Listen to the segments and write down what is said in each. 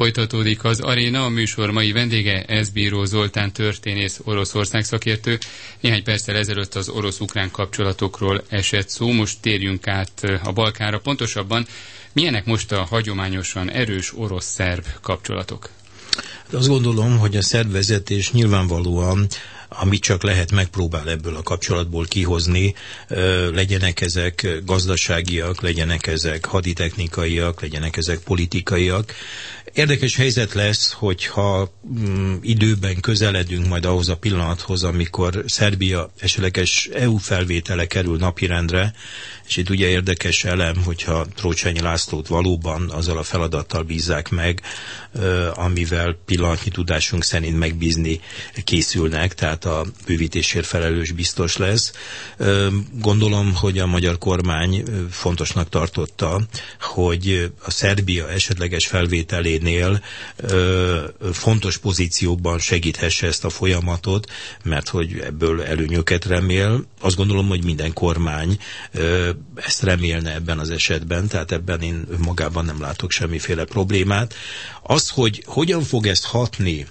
Folytatódik az Aréna, a műsor mai vendége Eszbíró Zoltán történész, Oroszország szakértő. Néhány perccel ezelőtt az orosz-ukrán kapcsolatokról esett szó, most térjünk át a Balkánra. Pontosabban, milyenek most a hagyományosan erős orosz-szerb kapcsolatok? Azt gondolom, hogy a szerb vezetés nyilvánvalóan, amit csak lehet, megpróbál ebből a kapcsolatból kihozni, legyenek ezek gazdaságiak, legyenek ezek haditechnikaiak, legyenek ezek politikaiak. Érdekes helyzet lesz, hogyha időben közeledünk majd ahhoz a pillanathoz, amikor Szerbia esetleges EU felvétele kerül napirendre, és itt ugye érdekes elem, hogyha Trócsányi Lászlót valóban azzal a feladattal bízzák meg, amivel pillanatnyi tudásunk szerint megbízni készülnek, tehát a bővítésért felelős biztos lesz. Gondolom, hogy a magyar kormány fontosnak tartotta, hogy a Szerbia esetleges felvételénél fontos pozíciókban segíthesse ezt a folyamatot, mert hogy ebből előnyöket remél. Azt gondolom, hogy minden kormány ezt remélne ebben az esetben, tehát ebben én magában nem látok semmiféle problémát. Az, hogy hogyan fog ezt hatni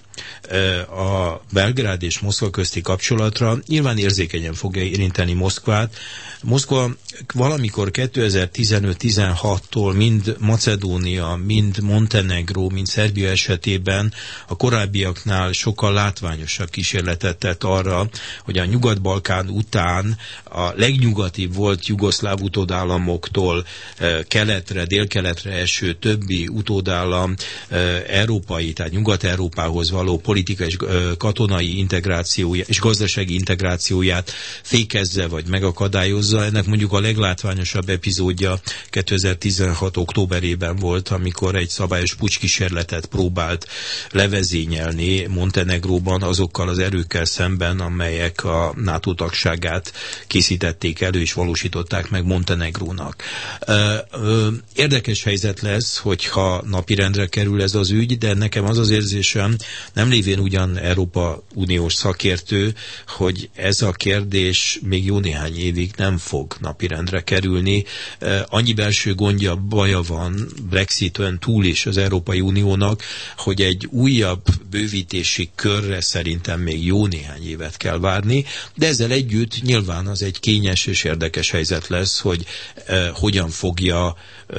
a Belgrád és Moszkva közti kapcsolatra, nyilván érzékenyen fogja érinteni Moszkvát. Moszkva valamikor 2015-16-tól mind Macedónia, mind Montenegró, mind Szerbia esetében a korábbiaknál sokkal látványosabb kísérletet tett arra, hogy a Nyugat-Balkán után a legnyugatibb volt jugoszláv utódállamoktól keletre, délkeletre eső többi utódállam európai, tehát Nyugat-Európához való politikai és katonai integrációja és gazdasági integrációját fékezze vagy megakadályozza. Ennek mondjuk a leglátványosabb epizódja 2016. októberében volt, amikor egy szabályos pucskísérletet próbált levezényelni Montenegróban azokkal az erőkkel szemben, amelyek a NATO tagságát készítették elő és valósították meg Montenegrónak. Érdekes helyzet lesz, hogyha napirendre kerül ez az ügy, de nekem az az érzésem, nem lévén ugyan Európa Uniós szakértő, hogy ez a kérdés még jó néhány évig nem fog napirendre kerülni. Annyi belső gondja, baja van Brexiten túl is az Európai Uniónak, hogy egy újabb bővítési körre szerintem még jó néhány évet kell várni, de ezzel együtt nyilván az egy kényes és érdekes helyzet lesz, hogy hogyan fogja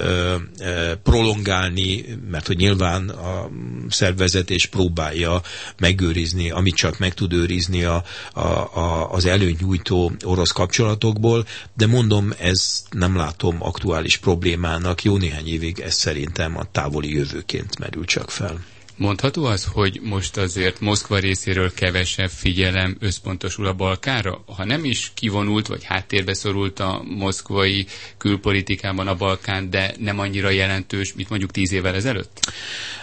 prolongálni, mert hogy nyilván a szervezetés próbálja megőrizni, amit csak meg tud őrizni az előnyújtó orosz kapcsolatokból, de mondom, ez nem látom aktuális problémának, jó néhány évig ez szerintem a távoli jövőként merül csak fel. Mondható az, hogy most azért Moszkva részéről kevesebb figyelem összpontosul a Balkánra? Ha nem is kivonult, vagy háttérbe szorult a moszkvai külpolitikában a Balkán, de nem annyira jelentős, mint mondjuk 10 évvel ezelőtt?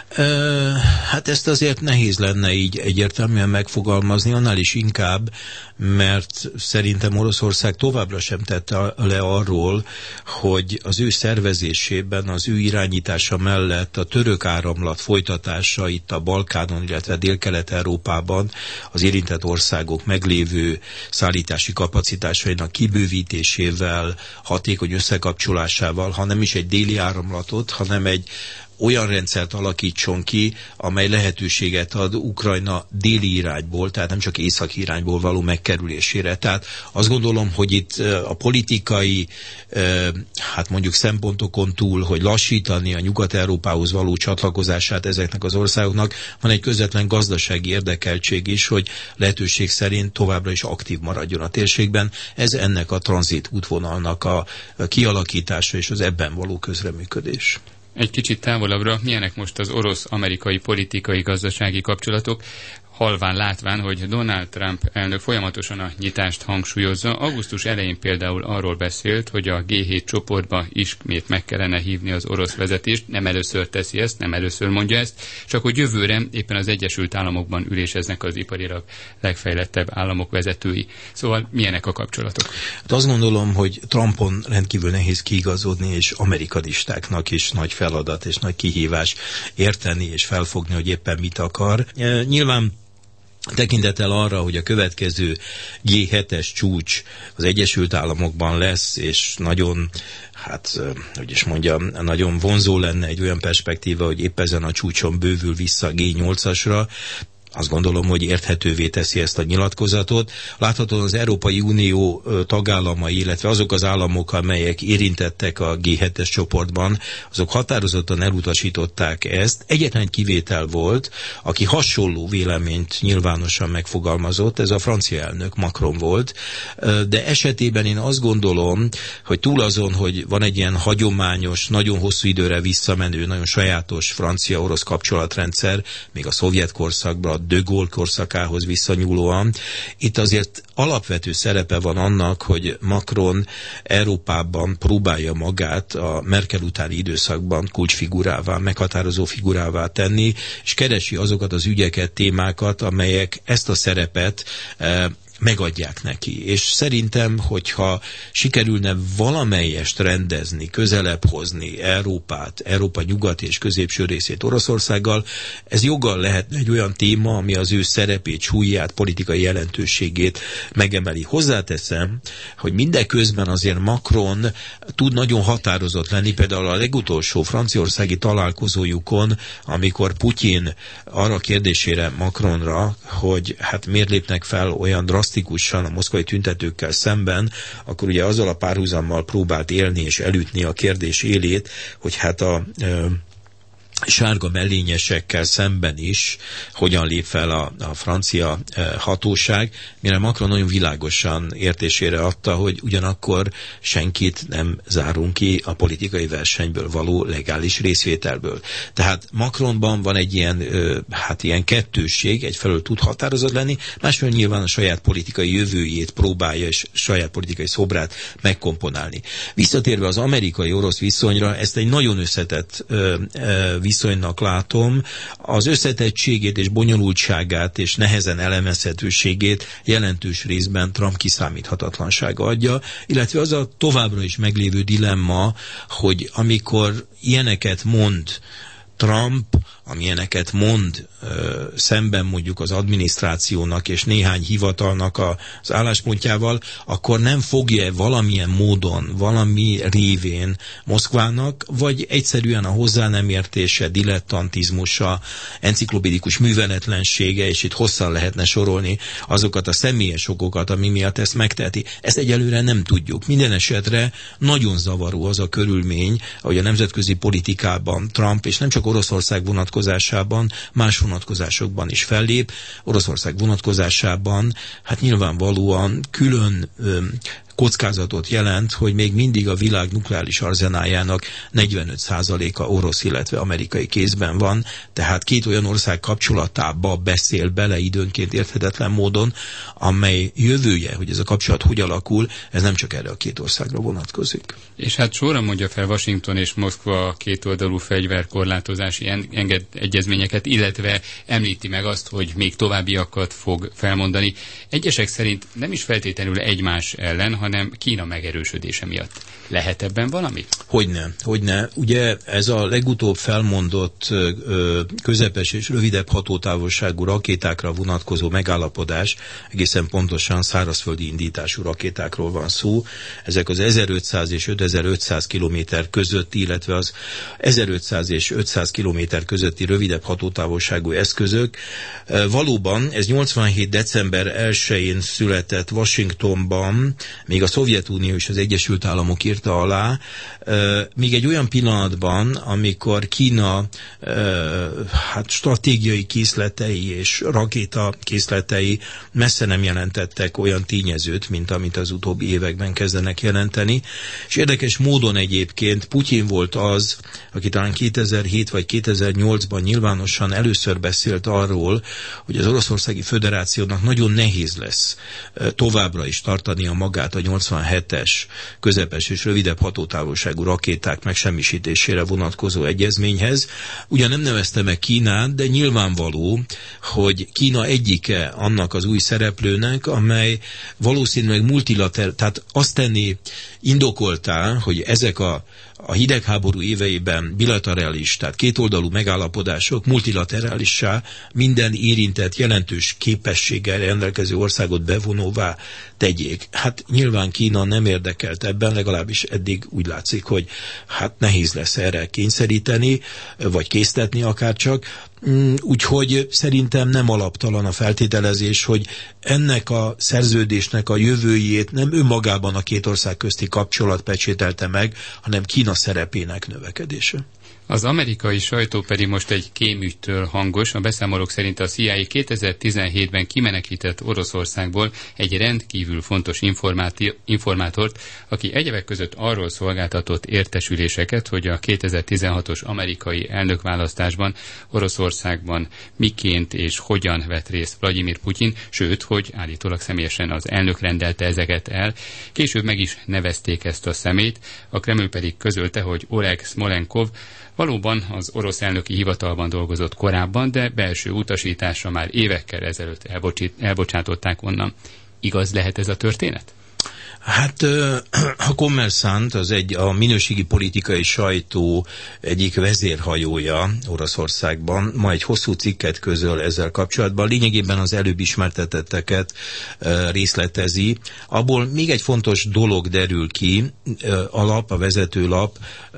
Hát ezt azért nehéz lenne így egyértelműen megfogalmazni, annál is inkább, mert szerintem Oroszország továbbra sem tette le arról, hogy az ő szervezésében, az ő irányítása mellett a török áramlat folytatása itt a Balkánon, illetve Dél-Kelet-Európában az érintett országok meglévő szállítási kapacitásainak kibővítésével, hatékony összekapcsolásával, ha nem is egy déli áramlatot, hanem egy olyan rendszert alakítson ki, amely lehetőséget ad Ukrajna déli irányból, tehát nem csak északi irányból való megkerülésére. Tehát azt gondolom, hogy itt a politikai, hát mondjuk szempontokon túl, hogy lassítani a Nyugat-Európához való csatlakozását ezeknek az országoknak, van egy közvetlen gazdasági érdekeltség is, hogy lehetőség szerint továbbra is aktív maradjon a térségben. Ez ennek a tranzit útvonalnak a kialakítása és az ebben való közreműködés. Egy kicsit távolabbra, milyenek most az orosz-amerikai politikai-gazdasági kapcsolatok, halván látván, hogy Donald Trump elnök folyamatosan a nyitást hangsúlyozza. Augusztus elején például arról beszélt, hogy a G7 csoportba ismét meg kellene hívni az orosz vezetést. Nem először teszi ezt, nem először mondja ezt, csak hogy jövőre éppen az Egyesült Államokban üléseznek az iparilag legfejlettebb államok vezetői. Szóval milyenek a kapcsolatok? Hát azt gondolom, hogy Trumpon rendkívül nehéz kiigazodni, és amerikanistáknak is nagy feladat és nagy kihívás érteni és felfogni, hogy éppen mit akar. Nyilván Tekintettel arra, hogy a következő G7-es csúcs az Egyesült Államokban lesz, és nagyon, nagyon vonzó lenne egy olyan perspektíva, hogy épp ezen a csúcson bővül vissza a G8-asra, azt gondolom, hogy érthetővé teszi ezt a nyilatkozatot. Láthatóan az Európai Unió tagállamai, illetve azok az államok, amelyek érintettek a G7-es csoportban, azok határozottan elutasították ezt. Egyetlen egy kivétel volt, aki hasonló véleményt nyilvánosan megfogalmazott, ez a francia elnök, Macron volt, de esetében én azt gondolom, hogy túl azon, hogy van egy ilyen hagyományos, nagyon hosszú időre visszamenő, nagyon sajátos francia-orosz kapcsolatrendszer, még a szovjet korszakban, de Gaulle korszakához visszanyúlóan. Itt azért alapvető szerepe van annak, hogy Macron Európában próbálja magát a Merkel utáni időszakban kulcsfigurává, meghatározó figurává tenni, és keresi azokat az ügyeket, témákat, amelyek ezt a szerepet megadják neki. És szerintem, hogyha sikerülne valamelyest rendezni, közelebb hozni Európát, Európa nyugat és középső részét Oroszországgal, ez joggal lehetne egy olyan téma, ami az ő szerepét, súlyát, politikai jelentőségét megemeli. Hozzáteszem, hogy mindeközben azért Macron tud nagyon határozott lenni, például a legutolsó franciaországi találkozójukon, amikor Putyin arra kérdésére Macronra, hogy hát miért lépnek fel olyan drasztikusan a moszkvai tüntetőkkel szemben, akkor ugye azzal a párhuzammal próbált élni és elütni a kérdés élét, hogy hát a sárga mellényesekkel szemben is hogyan lép fel a francia hatóság, mire Macron nagyon világosan értésére adta, hogy ugyanakkor senkit nem zárunk ki a politikai versenyből való legális részvételből. Tehát Macronban van egy ilyen kettősség, egyfelől tud határozott lenni, másfelől nyilván a saját politikai jövőjét próbálja és saját politikai szobrát megkomponálni. Visszatérve az amerikai-orosz viszonyra, ezt egy nagyon összetett viszonynak látom, az összetettségét és bonyolultságát és nehezen elemezhetőségét jelentős részben Trump kiszámíthatatlansága adja, illetve az a továbbra is meglévő dilemma, hogy amikor ilyeneket mond Trump, amilyeneket mond szemben mondjuk az adminisztrációnak és néhány hivatalnak az álláspontjával, akkor nem fogja valamilyen módon, valami révén Moszkvának, vagy egyszerűen a hozzá nem értése, dilettantizmusa, enciklopédikus műveletlensége, és itt hosszan lehetne sorolni azokat a személyes okokat, ami miatt ezt megteheti. Ezt egyelőre nem tudjuk. Minden esetre nagyon zavaró az a körülmény, hogy a nemzetközi politikában Trump, és nem csak Oroszország vonatkozásában, más vonatkozásokban is fellép. Oroszország vonatkozásában hát nyilvánvalóan külön kockázatot jelent, hogy még mindig a világ nukleáris arzenáljának 45%-a orosz, illetve amerikai kézben van, tehát két olyan ország kapcsolatába beszél bele időnként érthetetlen módon, amely jövője, hogy ez a kapcsolat hogy alakul, ez nem csak erre a két országra vonatkozik. És hát sorra mondja fel Washington és Moszkva kétoldalú fegyverkorlátozási egyezményeket, illetve említi meg azt, hogy még továbbiakat fog felmondani. Egyesek szerint nem is feltétlenül egymás ellen, hanem Kína megerősödése miatt. Lehet ebben valami? Hogyne. Ugye ez a legutóbb felmondott közepes és rövidebb hatótávolságú rakétákra vonatkozó megállapodás, egészen pontosan szárazföldi indítású rakétákról van szó. Ezek az 1500 és 5500 kilométer közötti, illetve az 1500 és 500 kilométer közötti rövidebb hatótávolságú eszközök. Valóban ez 87. december 1-én született Washingtonban, még a Szovjetunió és az Egyesült Államok írta alá, még egy olyan pillanatban, amikor Kína stratégiai készletei és rakéta készletei messze nem jelentettek olyan tényezőt, mint amit az utóbbi években kezdenek jelenteni. És érdekes módon egyébként Putyin volt az, aki talán 2007 vagy 2008-ban nyilvánosan először beszélt arról, hogy az Oroszországi Föderációnak nagyon nehéz lesz továbbra is tartania magát a 87-es közepes és rövidebb hatótávolságú rakéták megsemmisítésére vonatkozó egyezményhez. Ugyan nem nevezte meg Kínát, de nyilvánvaló, hogy Kína egyike annak az új szereplőnek, amely valószínűleg multilaterális, tehát azt tenni indokoltá, hogy ezek a a hidegháború éveiben bilaterális, tehát kétoldalú megállapodások multilaterálissá, minden érintett jelentős képességgel rendelkező országot bevonóvá tegyék. Hát nyilván Kína nem érdekelt ebben, legalábbis eddig úgy látszik, hogy hát nehéz lesz erre kényszeríteni, vagy késztetni akárcsak. Úgyhogy szerintem nem alaptalan a feltételezés, hogy ennek a szerződésnek a jövőjét nem önmagában a két ország közti kapcsolat pecsételte meg, hanem Kína szerepének növekedése. Az amerikai sajtó pedig most egy kémügytől hangos. A beszámolók szerint a CIA 2017-ben kimenekített Oroszországból egy rendkívül fontos informátort, aki egyebek között arról szolgáltatott értesüléseket, hogy a 2016-os amerikai elnökválasztásban Oroszországban miként és hogyan vett részt Vladimir Putyin, sőt, hogy állítólag személyesen az elnök rendelte ezeket el. Később meg is nevezték ezt a személyt, a Kreml pedig közölte, hogy Oleg Smolenkov valóban az orosz elnöki hivatalban dolgozott korábban, de belső utasításra már évekkel ezelőtt elbocsátották onnan. Igaz lehet ez a történet? Hát a Kommersant a minőségi politikai sajtó egyik vezérhajója Oroszországban ma egy hosszú cikket közöl ezzel kapcsolatban. Lényegében az előbb ismertetetteket részletezi. Abból még egy fontos dolog derül ki, a vezetőlap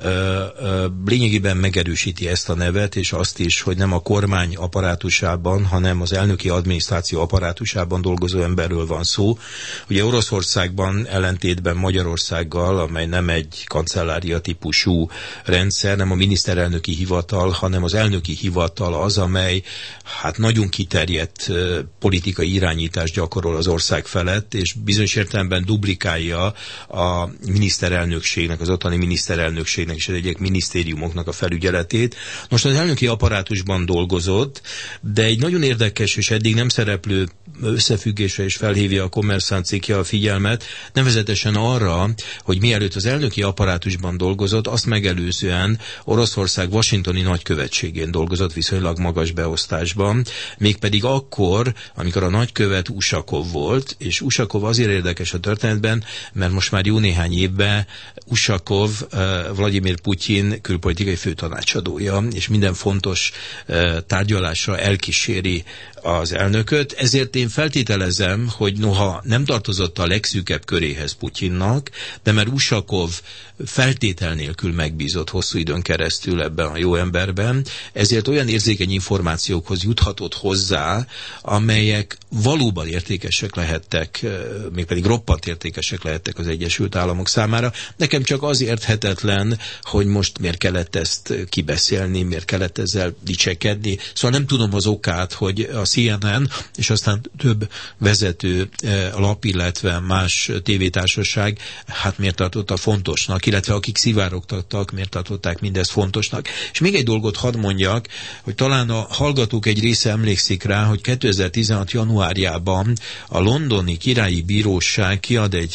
lényegében megerősíti ezt a nevet, és azt is, hogy nem a kormány apparátusában, hanem az elnöki adminisztráció apparátusában dolgozó emberről van szó. Ugye Oroszországban ellentétben Magyarországgal, amely nem egy kancellária típusú rendszer, nem a miniszterelnöki hivatal, hanem az elnöki hivatal az, amely hát nagyon kiterjedt politikai irányítást gyakorol az ország felett, és bizonyos értelemben duplikálja a miniszterelnökségnek, az ottani miniszterelnökségnek és az egyik minisztériumoknak a felügyeletét. Most az elnöki apparátusban dolgozott, de egy nagyon érdekes és eddig nem szereplő összefüggésre is felhívja a Kommersant cikkje a figyelmet, nevezetesen arra, hogy mielőtt az elnöki apparátusban dolgozott, azt megelőzően Oroszország washingtoni nagykövetségén dolgozott viszonylag magas beosztásban, mégpedig akkor, amikor a nagykövet Usakov volt, és Usakov azért érdekes a történetben, mert most már jó néhány évben Usakov Vladimir Putyin külpolitikai főtanácsadója, és minden fontos tárgyalásra elkíséri az elnököt, ezért én feltételezem, hogy noha nem tartozott a legszűkebb köréhez Putyinnak, de mert Usakov feltétel nélkül megbízott hosszú időn keresztül ebben a jó emberben, ezért olyan érzékeny információkhoz juthatott hozzá, amelyek valóban értékesek lehettek, mégpedig roppant értékesek lehettek az Egyesült Államok számára. Nekem csak az érthetetlen, hogy most miért kellett ezt kibeszélni, miért kellett ezzel dicsekedni. Szóval nem tudom az okát, hogy a CNN és aztán több vezető lap, illetve más tévétársaság hát miért tartotta fontosnak, illetve akik szivárogtattak, miért tartották mindezt fontosnak. És még egy dolgot hadd mondjak, hogy talán a hallgatók egy része emlékszik rá, hogy 2016. januárjában a londoni királyi bíróság kiad egy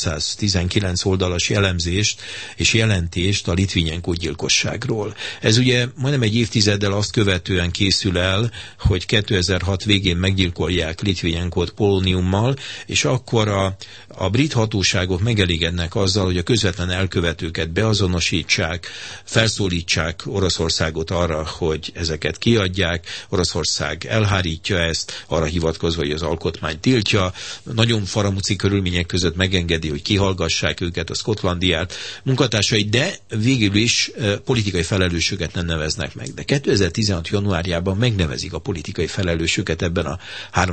319 oldalas elemzést és jelentést a Litvinenko gyilkosságról. Ez ugye majdnem egy évtizeddel azt követően készül el, hogy 2006 végén meggyilkolják Litvinenkót polóniummal, és akkor a brit hatóságok megelégednek azzal, hogy a közvetlen elkövetőket beazonosítsák, felszólítsák Oroszországot arra, hogy ezeket kiadják. Oroszország elhárítja ezt, arra hivatkozva, hogy az alkotmány tiltja. Nagyon faramuci körülmények között megengedi, hogy kihallgassák őket, a Scotland Yard munkatársai, de végül is politikai felelősöket nem neveznek meg. De 2016. januárjában megnevezik a politikai felelősöket ebben a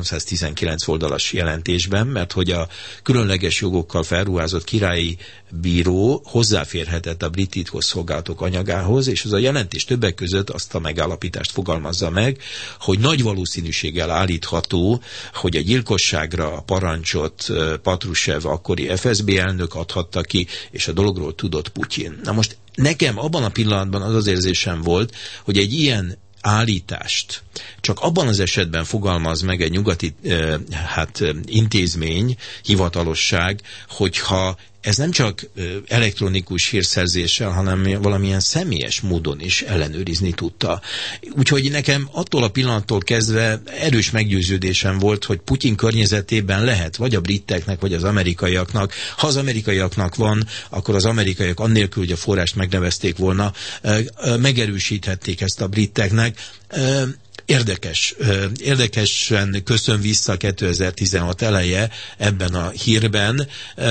319 oldalas jelentésben, mert hogy a különleges jogokkal felruházott királyi bíró hozzáférhetett a brit titkosszolgálatok anyagához, és az a jelentés többek között azt a megállapítást fogalmazza meg, hogy nagy valószínűséggel állítható, hogy a gyilkosságra a parancsot Patrushev akkori FSB elnök adhatta ki, és a dologról tudott Putyin. Na most nekem abban a pillanatban az az érzésem volt, hogy egy ilyen állítást csak abban az esetben fogalmaz meg egy nyugati intézmény, hivatalosság, hogyha ez nem csak elektronikus hírszerzéssel, hanem valamilyen személyes módon is ellenőrizni tudta. Úgyhogy nekem attól a pillanattól kezdve erős meggyőződésem volt, hogy Putyin környezetében lehet, vagy a briteknek, vagy az amerikaiaknak. Ha az amerikaiaknak van, akkor az amerikaiak annélkül, hogy a forrást megnevezték volna, megerősíthették ezt a briteknek. Érdekesen köszön vissza 2016 eleje ebben a hírben.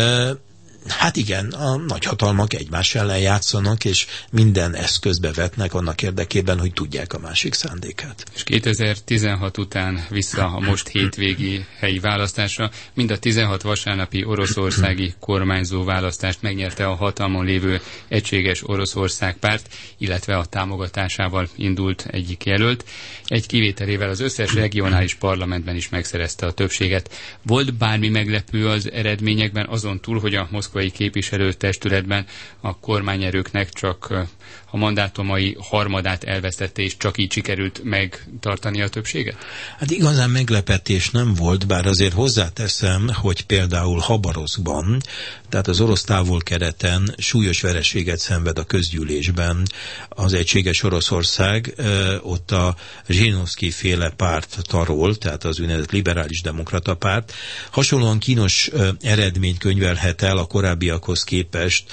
Hát igen, a nagyhatalmak egymás ellen játszanak, és minden eszközbe vetnek annak érdekében, hogy tudják a másik szándékát. És 2016 után vissza a most hétvégi helyi választásra, mind a 16 vasárnapi oroszországi kormányzó választást megnyerte a hatalmon lévő Egységes Oroszország párt, illetve a támogatásával indult egyik jelölt. Egy kivételével az összes regionális parlamentben is megszerezte a többséget. Volt bármi meglepő az eredményekben, azon túl, hogy a moszkvai képviselőtestületben a kormányerőknek csak a mandátumai harmadát elvesztette, és csak így sikerült megtartani a többséget? Hát igazán meglepetés nem volt, bár azért hozzáteszem, hogy például Habarovszkban, tehát az orosz távol-keleten súlyos vereséget szenved a közgyűlésben az Egységes Oroszország, ott a Zsinovszky féle párt tarol, tehát az úgynevezett liberális demokrata párt. Hasonlóan kínos eredményt könyvelhet el a korábbiakhoz képest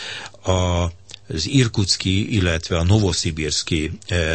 az irkutszki, illetve a novoszibirszki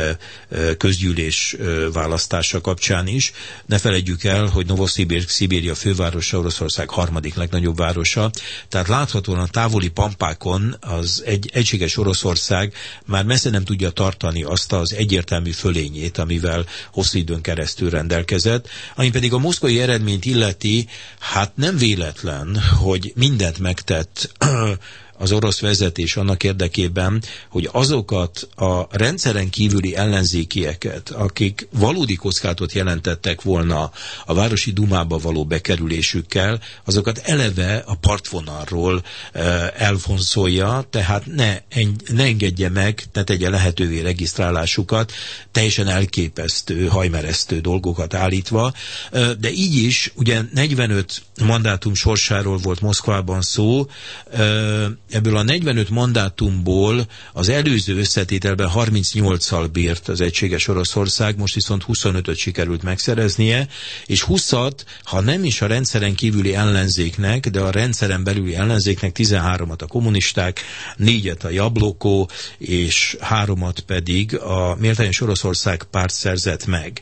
közgyűlés választása kapcsán is. Ne feledjük el, hogy Novoszibirszk, Szibéria fővárosa, Oroszország harmadik legnagyobb városa. Tehát láthatóan a távoli pampákon az Egységes Oroszország már messze nem tudja tartani azt az egyértelmű fölényét, amivel hosszú időn keresztül rendelkezett. Ami pedig a moszkvai eredményt illeti, hát nem véletlen, hogy mindent megtett az orosz vezetés annak érdekében, hogy azokat a rendszeren kívüli ellenzékieket, akik valódi kockázatot jelentettek volna a városi dumába való bekerülésükkel, azokat eleve a partvonalról elvonszolja, tehát ne engedje meg, ne tegye lehetővé regisztrálásukat, teljesen elképesztő, hajmeresztő dolgokat állítva, de így is, ugye 45 mandátum sorsáról volt Moszkvában szó, ebből a 45 mandátumból az előző összetételben 38-szal bírt az Egységes Oroszország, most viszont 25-öt sikerült megszereznie, és 20-at, ha nem is a rendszeren kívüli ellenzéknek, de a rendszeren belüli ellenzéknek 13-at a kommunisták, 4-et a Jabloko, és 3-at pedig a Méltányos Oroszország párt szerzett meg.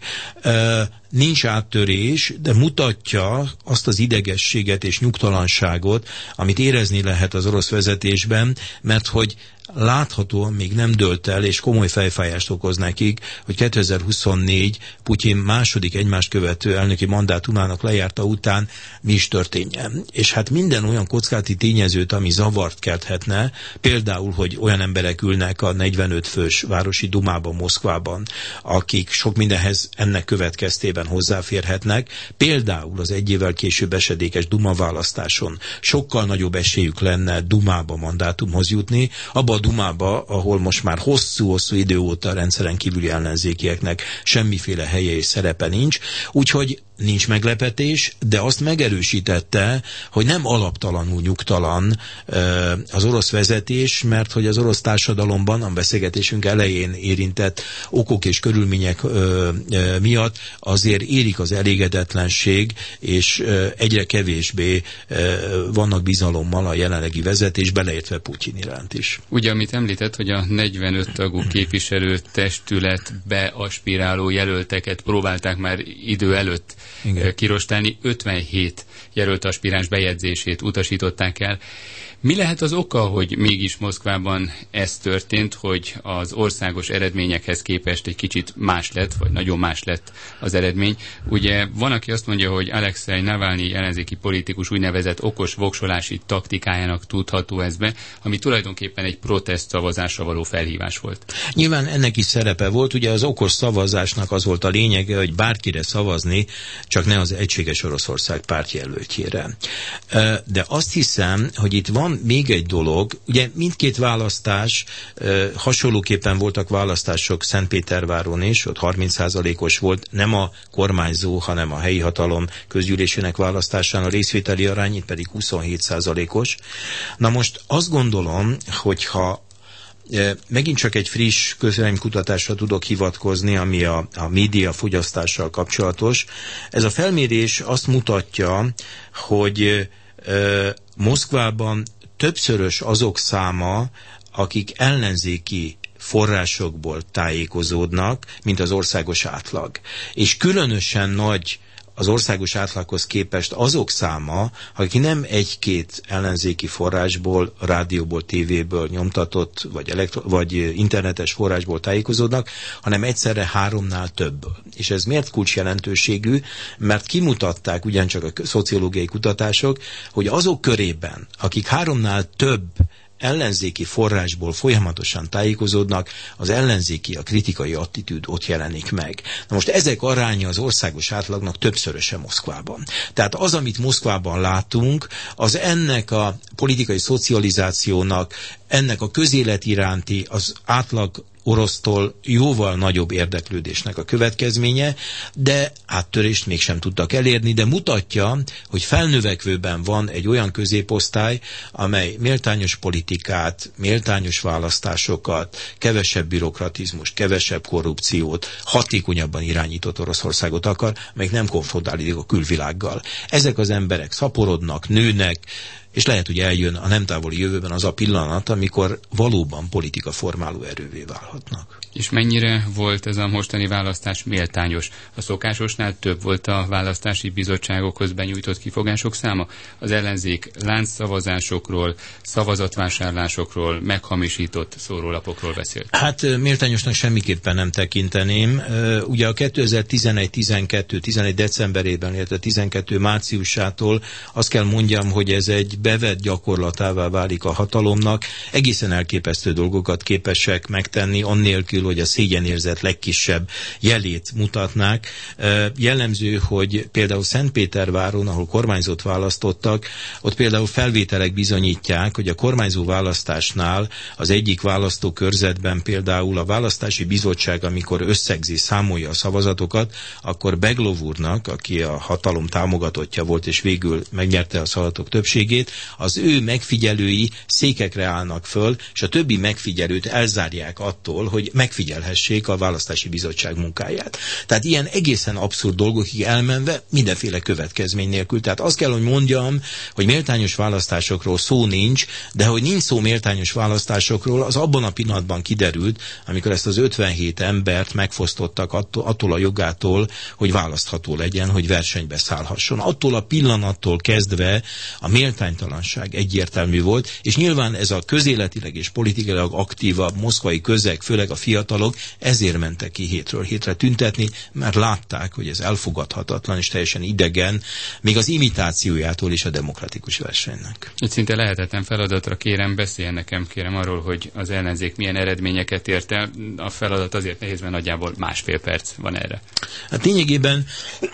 Nincs áttörés, de mutatja azt az idegességet és nyugtalanságot, amit érezni lehet az orosz vezetésben, mert hogy láthatóan még nem dőlt el, és komoly fejfájást okoz nekik, hogy 2024 Putyin második egymást követő elnöki mandátumának lejárta után mi is történjen. És hát minden olyan kockázati tényezőt, ami zavart kelthetne, például, hogy olyan emberek ülnek a 45 fős városi dumában, Moszkvában, akik sok mindenhez ennek következtében hozzáférhetnek, például az egy évvel később esedékes duma választáson sokkal nagyobb esélyük lenne dumába mandátumhoz jutni, abba a dumába, ahol most már hosszú-hosszú idő óta a rendszeren kívüli ellenzékieknek semmiféle helye és szerepe nincs, úgyhogy nincs meglepetés, de azt megerősítette, hogy nem alaptalanul nyugtalan az orosz vezetés, mert hogy az orosz társadalomban a beszélgetésünk elején érintett okok és körülmények miatt azért érik az elégedetlenség, és egyre kevésbé vannak bizalommal a jelenlegi vezetés, beleértve Putyin iránt is. Ugye, amit említett, hogy a 45 tagú képviselő testületbe aspiráló jelölteket próbálták már idő előtt kirostálni, 57 jelölt aspiráns bejegyzését utasították el. Mi lehet az oka, hogy mégis Moszkvában ez történt, hogy az országos eredményekhez képest egy kicsit más lett, vagy nagyon más lett az eredmény? Ugye van, aki azt mondja, hogy Alexei Navalnyi ellenzéki politikus úgynevezett okos voksolási taktikájának tudható ez be, ami tulajdonképpen egy protest szavazásra való felhívás volt. Nyilván ennek is szerepe volt, ugye az okos szavazásnak az volt a lényege, hogy bárkire szavazni, csak ne az Egységes Oroszország pártjelöltjére. De azt hiszem, hogy itt van van még egy dolog, ugye mindkét választás, hasonlóképpen voltak választások Szentpéterváron is, ott 30%-os volt, nem a kormányzó, hanem a helyi hatalom közgyűlésének választásán a részvételi arány, itt pedig 27%-os. Na most azt gondolom, hogyha megint csak egy friss közvéleménykutatásra tudok hivatkozni, ami a média fogyasztással kapcsolatos. Ez a felmérés azt mutatja, hogy Moszkvában többszörös azok száma, akik ellenzéki forrásokból tájékozódnak, mint az országos átlag. És különösen nagy az országos átlaghoz képest azok száma, akik nem egy-két ellenzéki forrásból, rádióból, tévéből nyomtatott, vagy internetes forrásból tájékozódnak, hanem egyszerre 3-nál többből. És ez miért kulcsjelentőségű? Mert kimutatták ugyancsak a szociológiai kutatások, hogy azok körében, akik 3-nál több ellenzéki forrásból folyamatosan tájékozódnak, az ellenzéki, a kritikai attitűd ott jelenik meg. Na most ezek aránya az országos átlagnak többszöröse Moszkvában. Tehát az, amit Moszkvában látunk, az ennek a politikai szocializációnak, ennek a közélet iránti, az átlag orosztól jóval nagyobb érdeklődésnek a következménye, de áttörést mégsem tudtak elérni, de mutatja, hogy felnövekvőben van egy olyan középosztály, amely méltányos politikát, méltányos választásokat, kevesebb bürokratizmust, kevesebb korrupciót, hatékonyabban irányított Oroszországot akar, meg nem konfrontálódik a külvilággal. Ezek az emberek szaporodnak, nőnek, és lehet, hogy eljön a nem távoli jövőben az a pillanat, amikor valóban politika formáló erővé válhatnak. És mennyire volt ez a mostani választás méltányos? A szokásosnál több volt a választási bizottságokhoz benyújtott kifogások száma? Az ellenzék láncszavazásokról, szavazatvásárlásokról, meghamisított szórólapokról beszélt. Hát méltányosnak semmiképpen nem tekinteném. Ugye a 2011 decemberében, illetve 12 márciusától azt kell mondjam, hogy ez egy bevett gyakorlatává válik a hatalomnak. Egészen elképesztő dolgokat képesek megtenni, annélkül, hogy a szégyenérzet legkisebb jelét mutatnák. Jellemző, hogy például Szentpéterváron, ahol kormányzót választottak, ott például felvételek bizonyítják, hogy a kormányzó választásnál az egyik választókörzetben például a választási bizottság, amikor összegzi, számolja a szavazatokat, akkor Beglov úrnak, aki a hatalom támogatottja volt, és végül megnyerte a szavazatok többségét, az ő megfigyelői székekre állnak föl, és a többi megfigyelőt elzárják attól, hogy megfigyelhessék a választási bizottság munkáját. Tehát ilyen egészen abszurd dolgokig elmenve mindenféle következmény nélkül. Tehát azt kell, hogy mondjam, hogy méltányos választásokról szó nincs, de hogy nincs szó méltányos választásokról, az abban a pillanatban kiderült, amikor ezt az 57 embert megfosztottak attól a jogától, hogy választható legyen, hogy versenybe szállhasson. Attól a pillanattól kezdve a méltánytalanság egyértelmű volt, és nyilván ez a közéletileg és politikailag aktívabb moszkvai közeg, főleg a fiatalok ezért mentek ki hétről hétre tüntetni, mert látták, hogy ez elfogadhatatlan és teljesen idegen, még az imitációjától is a demokratikus versenynek. Itt szinte lehetetlen feladatra beszéljen nekem, kérem arról, hogy az ellenzék milyen eredményeket ért el. A feladat azért nehéz, mert nagyjából 1,5 perc van erre. Hát lényegében,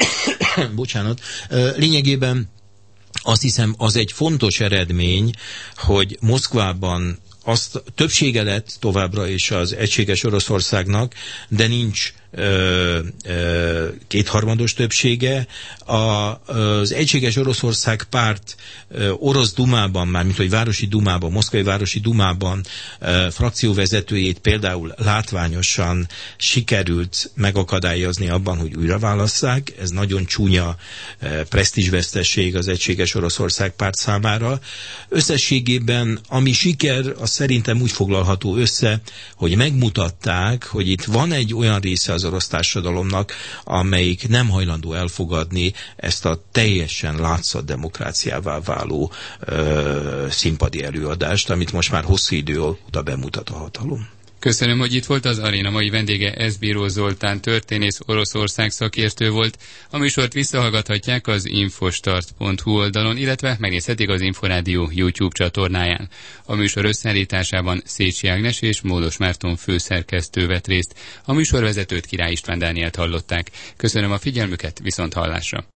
lényegében azt hiszem, az egy fontos eredmény, hogy Moszkvában azt többsége lett továbbra is az egységes Oroszországnak, de nincs kétharmados többsége. Az egységes Oroszország párt orosz dumában, mármint hogy városi dumában, moszkvai városi dumában frakcióvezetőjét például látványosan sikerült megakadályozni abban, hogy újra válasszák. Ez nagyon csúnya presztízsvesztesség az egységes Oroszország párt számára. Összességében, ami siker, az szerintem úgy foglalható össze, hogy megmutatták, hogy itt van egy olyan része az orosz társadalomnak, amelyik nem hajlandó elfogadni ezt a teljesen látszat demokráciává váló színpadi előadást, amit most már hosszú idő óta bemutat a hatalom. Köszönöm, hogy itt volt. Az aréna mai vendége Bíró Zoltán történész, Oroszország szakértő volt. A műsort visszahallgathatják az infostart.hu oldalon, illetve megnézhetik az Inforádió YouTube csatornáján. A műsor összeállításában Szécsi Ágnes és Módos Márton főszerkesztő vett részt. A műsorvezetőt, Király István Dánielt hallották. Köszönöm a figyelmüket, viszont hallásra.